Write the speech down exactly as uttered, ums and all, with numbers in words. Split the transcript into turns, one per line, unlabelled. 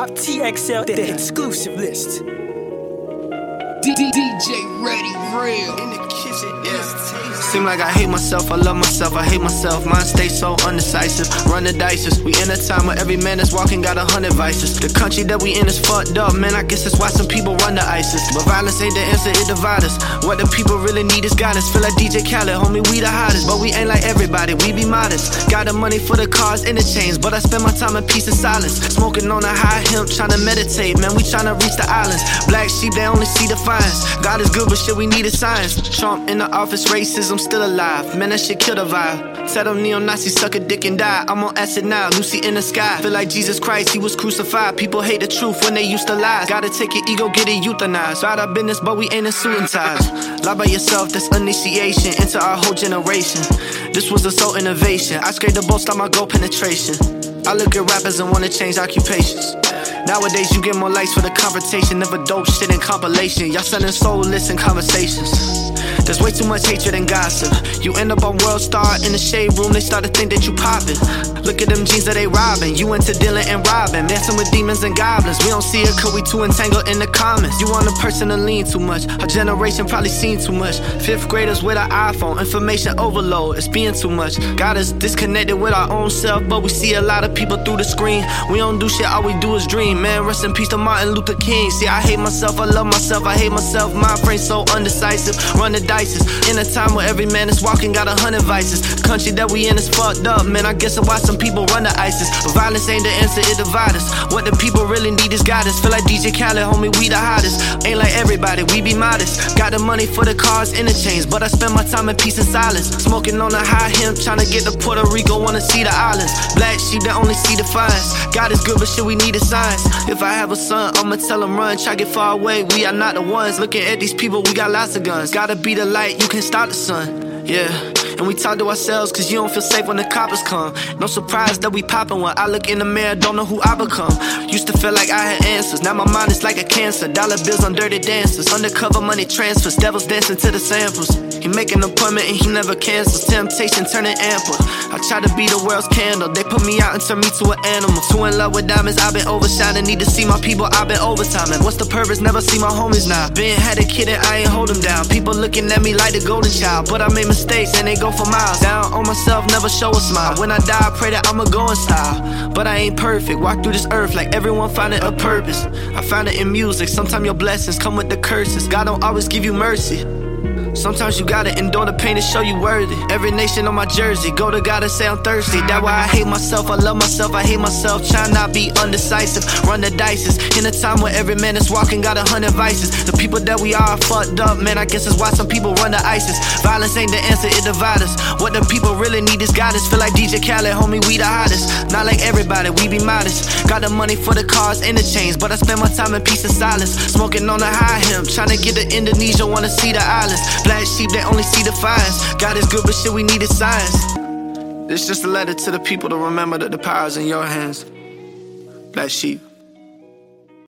Top T X L, the exclusive list.
D J Ready Real in the kitchen, yeah.
Seem like I hate myself, I love myself, I hate myself. Mine stay so undecisive, run the dices. We in a time where every man that's walking got a hundred vices. The country that we in is fucked up, man, I guess that's why some people run the ISIS. But violence ain't the answer, it divides us. What the people really need is guidance. Feel like D J Khaled, homie, we the hottest. But we ain't like everybody, we be modest. Got the money for the cars and the chains, but I spend my time in peace and silence. Smoking on a high hemp, tryna meditate, man, we tryna reach the islands. Black sheep, they only see the fines. God is good, but shit, we need a science. Trump in the office, racism still alive. Man, that shit kill the vibe. Tell them neo-Nazis suck a dick and die. I'm on acid now, Lucy in the sky. Feel like Jesus Christ, he was crucified. People hate the truth when they used to lie. Gotta take your ego, get it euthanized. About our business, but we ain't in suit and ties. Lie by yourself, that's initiation into our whole generation. This was a soul innovation. I scraped the boat, stop my goal penetration. I look at rappers and wanna change occupations. Nowadays you get more likes for the confrontation of a dope shit and compilation. Y'all selling soulless in conversations. There's way too much hatred and gossip. You end up on World Star in the shade room, they start to think that you poppin'. Look at them jeans that they robbing. You into dealing and robbing, messing with demons and goblins. We don't see it cause we too entangled in the comments. You want a person to lean too much. Our generation probably seen too much. Fifth graders with an iPhone, information overload, it's being too much. Got us disconnected with our own self, but we see a lot of people through the screen. We don't do shit, all we do is dream. Man, rest in peace to Martin Luther King. See, I hate myself, I love myself, I hate myself. My frame so undecisive, run the dices. In a time where every man is walking got a hundred vices. The country that we in is fucked up, man, I guess that's why some people run the ISIS. But violence ain't the answer, it divides us. What the people really need is guidance. Feel like D J Khaled, homie, we the hottest. Ain't like everybody, we be modest. Got the money for the cars and the chains, but I spend my time in peace and silence. Smoking on a high hemp, tryna get to Puerto Rico, wanna see the islands. Black sheep that only see the fines. God is good, but shit, we need a science. If I have a son, I'ma tell him run, try get far away. We are not the ones looking at these people, we got lots of guns. Gotta be the light, you can't stop the sun, yeah. And we talk to ourselves cause you don't feel safe when the coppers come. No surprise that we poppin' when I look in the mirror, don't know who I become. Used to feel like I had answers, now my mind is like a cancer. Dollar bills on dirty dancers, undercover money transfers. Devils dancing to the samples. He make an appointment and he never cancels. Temptation turning ample. I try to be the world's candle. They put me out and turn me to an animal. Too in love with diamonds, I've been overshining. Need to see my people, I've been overtiming. What's the purpose? Never see my homies now. Been had a kid and I ain't hold them down. People looking at me like the golden child, but I made mistakes and they go for miles. Down on myself, never show a smile. When I die, I pray that I'ma go in style. But I ain't perfect, walk through this earth like everyone finding a purpose. I found it in music, sometimes your blessings come with the curses. God don't always give you mercy. Sometimes you gotta endure the pain to show you worthy. Every nation on my jersey, go to God and say I'm thirsty. That's why I hate myself, I love myself, I hate myself. Try not be undecisive, run the dices. In a time where every man is walking got a hundred vices. The people that we are fucked up, man, I guess that's why some people run the ISIS. Violence ain't the answer, it divides us. What the people really need is guidance. Feel like D J Khaled, homie, we the hottest. Not like everybody, we be modest. Got the money for the cars and the chains, but I spend my time in peace and silence. Smoking on a high hemp, tryna get to Indonesia, wanna see the islands. Black sheep, they only see the fines. God is good, but shit, we need is science. It's just a letter to the people to remember that the power's in your hands. Black sheep.